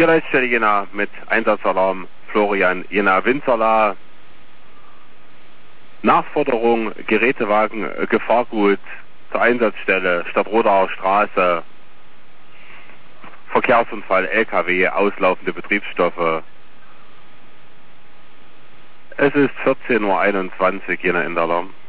Hier Leitstelle Jena mit Einsatzalarm Florian Jena Winzerla. Nachforderung Gerätewagen Gefahrgut zur Einsatzstelle Stadtrodauer Straße. Verkehrsunfall LKW, auslaufende Betriebsstoffe. Es ist 14:21 Uhr Jena Endalarm.